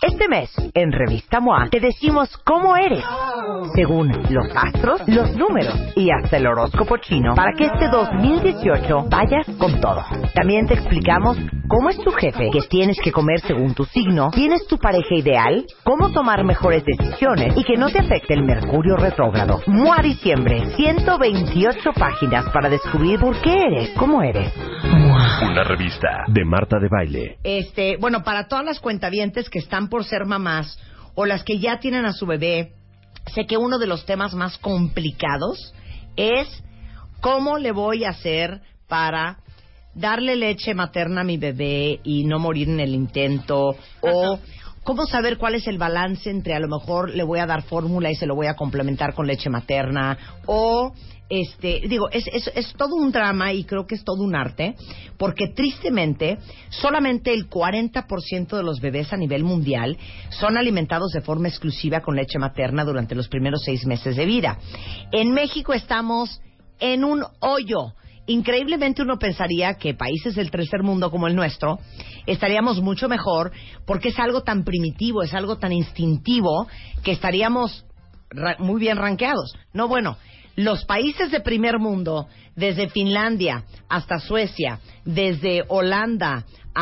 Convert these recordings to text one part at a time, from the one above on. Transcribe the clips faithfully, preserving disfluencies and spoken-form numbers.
Este mes, en Revista M O A, te decimos cómo eres, según los astros, los números y hasta el horóscopo chino, para que este dos mil dieciocho vayas con todo. También te explicamos cómo es tu jefe, qué tienes que comer según tu signo, quién es tu pareja ideal, cómo tomar mejores decisiones y que no te afecte el Mercurio retrógrado. M O A Diciembre, ciento veintiocho páginas para descubrir por qué eres, cómo eres. M O A. Una revista de Marta de Baile. Este, bueno, para todas las cuentavientes que están por ser mamás o las que ya tienen a su bebé, sé que uno de los temas más complicados es cómo le voy a hacer para darle leche materna a mi bebé y no morir en el intento, o cómo saber cuál es el balance entre a lo mejor le voy a dar fórmula y se lo voy a complementar con leche materna, o este, digo, es, es, es todo un drama y creo que es todo un arte, porque tristemente solamente el cuarenta por ciento de los bebés a nivel mundial son alimentados de forma exclusiva con leche materna durante los primeros seis meses de vida. En México estamos en un hoyo. Increíblemente uno pensaría que países del tercer mundo como el nuestro estaríamos mucho mejor porque es algo tan primitivo, es algo tan instintivo que estaríamos ra- muy bien rankeados. No, bueno, los países de primer mundo, desde Finlandia hasta Suecia, desde Holanda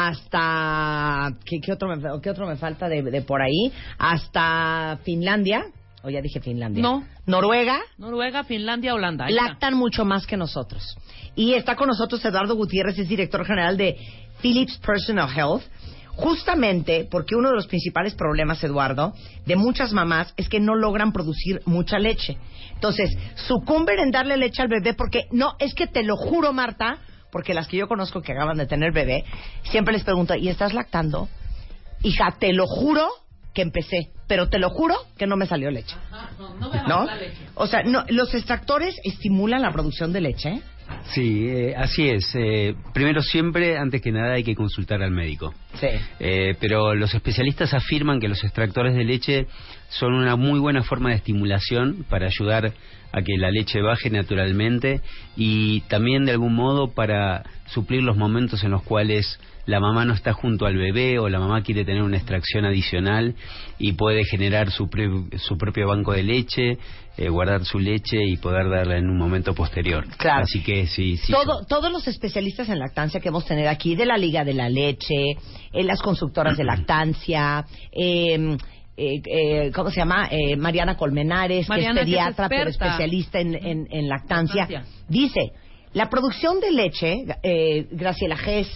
hasta... ¿Qué, qué, otro, me, qué otro me falta de, de por ahí? Hasta Finlandia... O ya dije Finlandia. No. Noruega. Noruega, Finlandia, Holanda. Ahí lactan está. Mucho más que nosotros. Y está con nosotros Eduardo Gutiérrez, es director general de Philips Personal Health. Justamente porque uno de los principales problemas, Eduardo, de muchas mamás es que no logran producir mucha leche. Entonces, sucumben en darle leche al bebé porque, no, es que te lo juro, Marta, porque las que yo conozco que acaban de tener bebé, siempre les pregunto, ¿y estás lactando? Hija, te lo juro que empecé, pero te lo juro que no me salió leche. Ajá, no, no, me ¿No? La leche. O sea, no, ¿los extractores estimulan la producción de leche? Sí, eh, así es. Eh, primero, siempre, antes que nada, hay que consultar al médico. Sí. Eh, pero los especialistas afirman que los extractores de leche son una muy buena forma de estimulación para ayudar a que la leche baje naturalmente y también, de algún modo, para suplir los momentos en los cuales la mamá no está junto al bebé o la mamá quiere tener una extracción adicional y puede generar su, pre, su propio banco de leche, eh, guardar su leche y poder darla en un momento posterior. Claro. Así que sí, sí. Todo, todos los especialistas en lactancia que hemos tenido aquí, de la Liga de la Leche, en las consultoras de lactancia, eh, eh, eh, ¿cómo se llama? Eh, Mariana Colmenares, Mariana, que es pediatra, que es pero especialista en, en, en lactancia, lactancia, dice, la producción de leche, eh, Graciela Gess,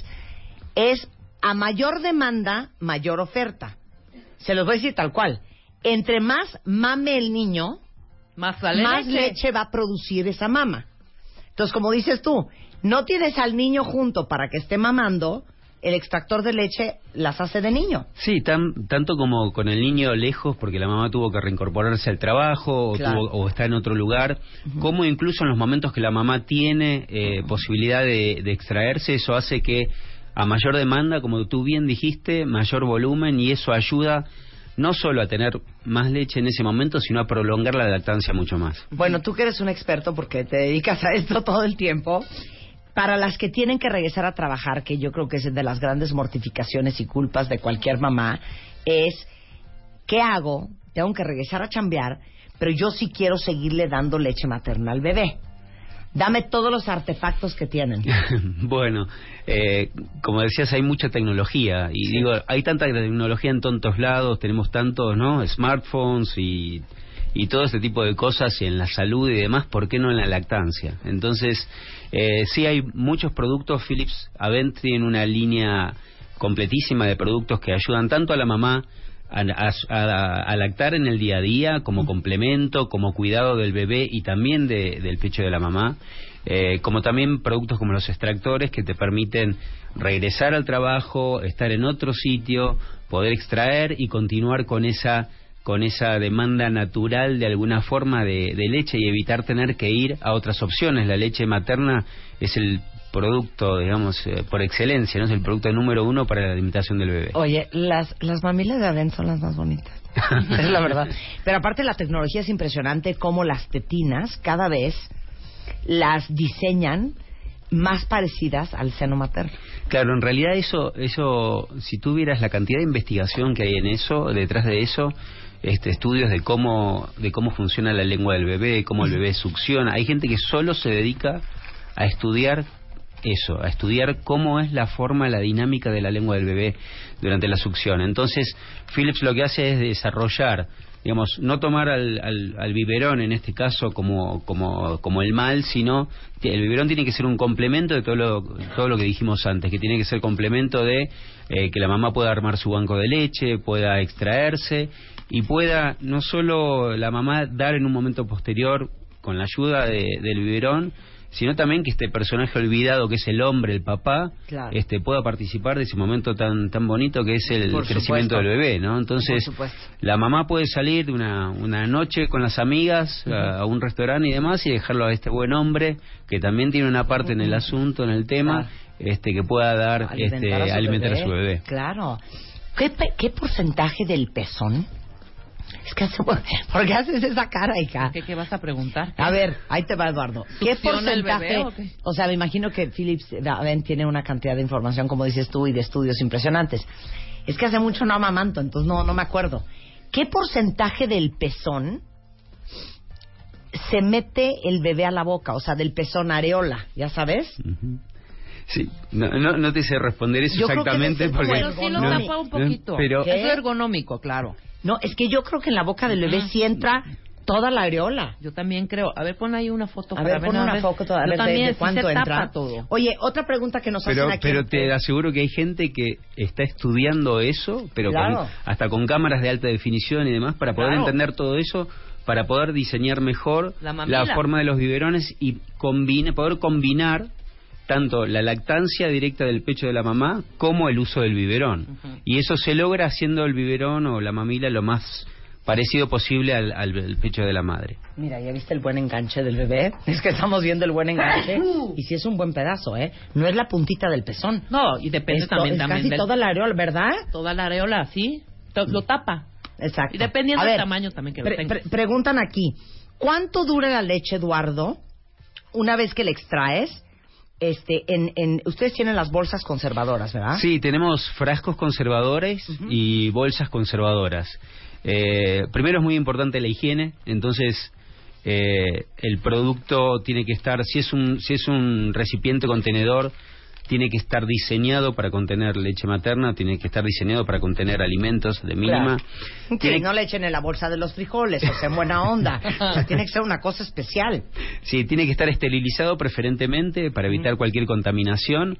es a mayor demanda, mayor oferta. Se los voy a decir tal cual. Entre más mame el niño, más, vale más leche. leche va a producir esa mama. Entonces, como dices tú, no tienes al niño junto para que esté mamando, el extractor de leche las hace de niño. Sí, tan, tanto como con el niño lejos, porque la mamá tuvo que reincorporarse al trabajo o, Claro. tuvo, o está en otro lugar, uh-huh. Como incluso en los momentos que la mamá tiene eh, uh-huh. posibilidad de, de extraerse, eso hace que a mayor demanda, como tú bien dijiste, mayor volumen, y eso ayuda no solo a tener más leche en ese momento, sino a prolongar la lactancia mucho más. Bueno, tú que eres un experto porque te dedicas a esto todo el tiempo, para las que tienen que regresar a trabajar, que yo creo que es de las grandes mortificaciones y culpas de cualquier mamá, es, ¿qué hago? Tengo que regresar a chambear, pero yo sí quiero seguirle dando leche materna al bebé. Dame todos los artefactos que tienen. Bueno, eh, como decías, hay mucha tecnología. Y sí. digo, hay tanta tecnología en tantos lados, tenemos tantos, ¿no? Smartphones y, y todo este tipo de cosas, y en la salud y demás, ¿por qué no en la lactancia? Entonces, eh, sí hay muchos productos. Philips Avent tiene una línea completísima de productos que ayudan tanto a la mamá A, a, a lactar en el día a día, como complemento, como cuidado del bebé y también de, del pecho de la mamá, eh, como también productos como los extractores que te permiten regresar al trabajo, estar en otro sitio, poder extraer y continuar con esa con esa demanda natural de alguna forma de, de leche y evitar tener que ir a otras opciones. La leche materna es el producto, digamos, eh, por excelencia, ¿no? Es el producto número uno para la alimentación del bebé. Oye, las, las mamilas de Avent son las más bonitas. Es la verdad. Pero aparte la tecnología es impresionante, cómo las tetinas cada vez las diseñan más parecidas al seno materno. Claro, en realidad eso, eso, si tú vieras la cantidad de investigación que hay en eso, detrás de eso, este, estudios de cómo, de cómo funciona la lengua del bebé, cómo el bebé succiona. Hay gente que solo se dedica a estudiar eso, a estudiar cómo es la forma, la dinámica de la lengua del bebé durante la succión. Entonces, Philips lo que hace es desarrollar, digamos, no tomar al, al, al biberón en este caso como, como, como el mal, sino que el biberón tiene que ser un complemento de todo lo, todo lo que dijimos antes, que tiene que ser complemento de eh, que la mamá pueda armar su banco de leche, pueda extraerse y pueda no solo la mamá dar en un momento posterior con la ayuda de, del biberón, sino también que este personaje olvidado que es el hombre, el papá, claro, este pueda participar de ese momento tan tan bonito que es el Por crecimiento supuesto. del bebé, ¿no? Entonces, la mamá puede salir de una, una noche con las amigas uh-huh. a, a un restaurante y demás y dejarlo a este buen hombre que también tiene una parte uh-huh. en el asunto, en el tema, claro. este que pueda dar, alimentar, este, a, su alimentar a su bebé. Claro. ¿Qué, ¿Qué porcentaje del pezón? Es que hace, ¿por qué haces esa cara, hija? ¿Qué, qué vas a preguntar? A ver, ahí te va, Eduardo. ¿Qué porcentaje? ¿O, qué? O sea, me imagino que Philips Ben tiene una cantidad de información, como dices tú, y de estudios impresionantes. Es que hace mucho no amamanto, entonces no, no me acuerdo. ¿Qué porcentaje del pezón se mete el bebé a la boca? O sea, del pezón areola, ¿ya sabes? Uh-huh. Sí, no, no, no te sé responder eso Yo exactamente porque... Pero sí lo tapa un poquito. Pero, es lo ergonómico, claro. No, es que yo creo que en la boca del bebé sí entra toda la areola. Yo también creo. A ver, pon ahí una foto. A para ver, pon una ver. foto a ver de, de cuánto sí se entra. Tapa todo. Oye, otra pregunta que nos pero, hacen aquí. Pero te aseguro que hay gente que está estudiando eso, pero claro. con, hasta con cámaras de alta definición y demás, para poder claro. entender todo eso, para poder diseñar mejor la, la forma de los biberones y combine, poder combinar tanto la lactancia directa del pecho de la mamá como el uso del biberón. Uh-huh. Y eso se logra haciendo el biberón o la mamila lo más parecido posible al, al, al pecho de la madre. Mira, ¿ya viste el buen enganche del bebé? Es que estamos viendo el buen enganche. Y sí es un buen pedazo, ¿eh? No es la puntita del pezón. No, y depende es también, es también casi del... toda la areola, ¿verdad? Toda la areola, sí. Lo tapa. Exacto. Y dependiendo A del ver, tamaño también que pre- lo tenga. Pre- preguntan aquí, ¿cuánto dura la leche, Eduardo, una vez que la extraes? Este, en, en, ustedes tienen las bolsas conservadoras, ¿verdad? Sí, tenemos frascos conservadores uh-huh. y bolsas conservadoras. Eh, primero es muy importante la higiene, entonces eh, el producto tiene que estar, si es un, si es un recipiente contenedor, tiene que estar diseñado para contener leche materna, tiene que estar diseñado para contener alimentos de mínima. Claro. Que no le echen en la bolsa de los frijoles, o sea, en buena onda. O sea, tiene que ser una cosa especial. Sí, tiene que estar esterilizado preferentemente para evitar mm. cualquier contaminación.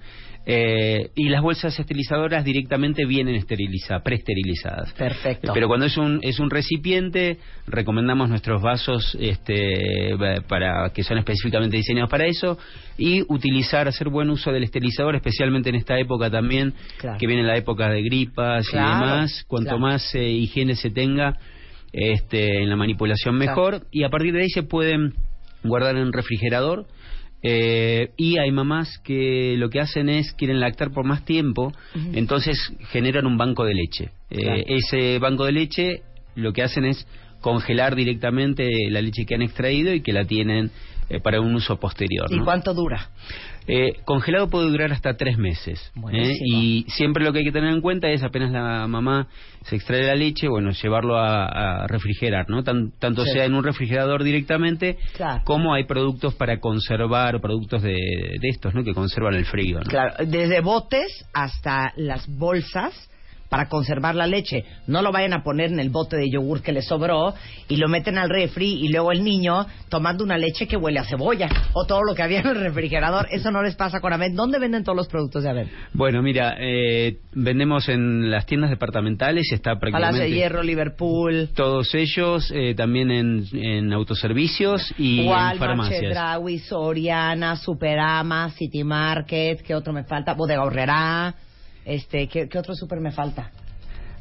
Eh, y las bolsas esterilizadoras directamente vienen esterilizadas, preesterilizadas. Perfecto. Pero cuando es un es un recipiente, recomendamos nuestros vasos este para que son específicamente diseñados para eso y utilizar, hacer buen uso del esterilizador, especialmente en esta época también, claro. que viene la época de gripas claro, y demás. Cuanto claro. más eh, higiene se tenga este en la manipulación mejor claro. y a partir de ahí se pueden guardar en refrigerador. Eh, y hay mamás que lo que hacen es quieren lactar por más tiempo, uh-huh. entonces generan un banco de leche. Claro. Eh, ese banco de leche lo que hacen es congelar directamente la leche que han extraído y que la tienen eh, para un uso posterior. ¿Y ¿no? cuánto dura? Eh, congelado puede durar hasta tres meses. ¿eh? Y siempre lo que hay que tener en cuenta es apenas la mamá se extrae la leche, bueno, llevarlo a, a refrigerar, ¿no? Tan, tanto sí. sea en un refrigerador directamente, claro. como hay productos para conservar, productos de, de estos, ¿no? Que conservan el frío, ¿no? Claro, desde botes hasta las bolsas para conservar la leche. No lo vayan a poner en el bote de yogur que le sobró y lo meten al refri y luego el niño tomando una leche que huele a cebolla o todo lo que había en el refrigerador. Eso no les pasa con Avent. ¿Dónde venden todos los productos de Avent? Bueno, mira, eh, vendemos en las tiendas departamentales, está prácticamente... Palacio de Hierro, Liverpool... Todos ellos, eh, también en, en autoservicios y Walmart, en farmacias. Chedraui, Soriana, Superama, City Market, ¿qué otro me falta? Bodega Aurrerá... Este, ¿qué, ¿Qué otro súper me falta?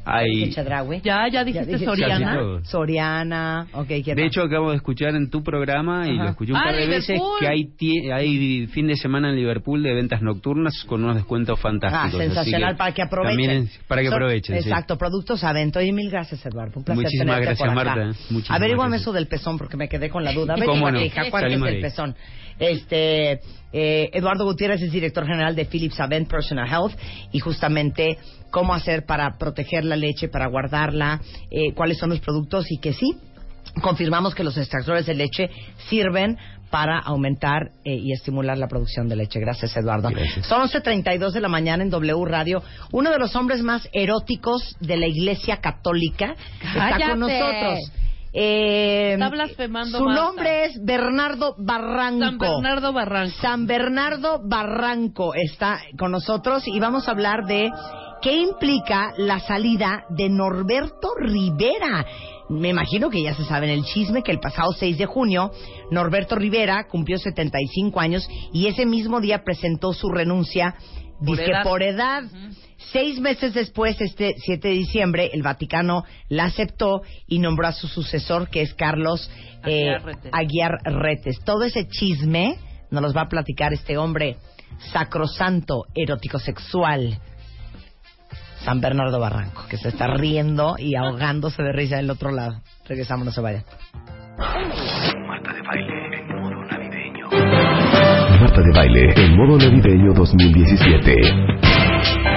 Hay, Chedraui. Ya, ya dijiste dije- Soriana. Casi todo. Soriana. Ok, ¿qué De más? hecho, acabo de escuchar en tu programa y Ajá. lo escuché un Ah, par de veces Liverpool. que hay tie- hay fin de semana en Liverpool de ventas nocturnas con unos descuentos Ah, fantásticos. así sensacional, para que aprovechen. también es- para que Son- aprovechen. sí. Exacto, productos Avento. Y mil gracias, Eduardo. Un placer Muchísimas tenerte gracias, por acá. Marta. Muchísimas Averíguame gracias. eso del pezón porque me quedé con la duda. Ven, ¿Cómo no? hija, ¿cuál es Salimos el de ahí. pezón? Este, eh, Eduardo Gutiérrez es director general de Philips Avent Personal Health y justamente cómo hacer para proteger la leche, para guardarla, eh, cuáles son los productos y que sí, confirmamos que los extractores de leche sirven para aumentar eh, y estimular la producción de leche. Gracias, Eduardo. Gracias. Son once treinta y dos de la mañana en W Radio. Uno de los hombres más eróticos de la Iglesia Católica está ¡Cállate! con nosotros. Eh, Está blasfemando, Su Marta. nombre es Bernardo Barranco. San Bernardo Barranco. San Bernardo Barranco está con nosotros y vamos a hablar de qué implica la salida de Norberto Rivera. Me imagino que ya se saben el chisme que el pasado seis de junio Norberto Rivera cumplió setenta y cinco años y ese mismo día presentó su renuncia Por dizque edad. por edad. Ujú. Seis meses después, este siete de diciembre, el Vaticano la aceptó y nombró a su sucesor, que es Carlos eh, Aguiar Retes. Aguiar Retes. Todo ese chisme nos los va a platicar este hombre sacrosanto, erótico sexual, San Bernardo Barranco, que se está riendo y ahogándose de risa del otro lado. Regresamos, no se vayan. Marta de Baile en modo navideño. Marta de Baile en modo navideño dos mil diecisiete.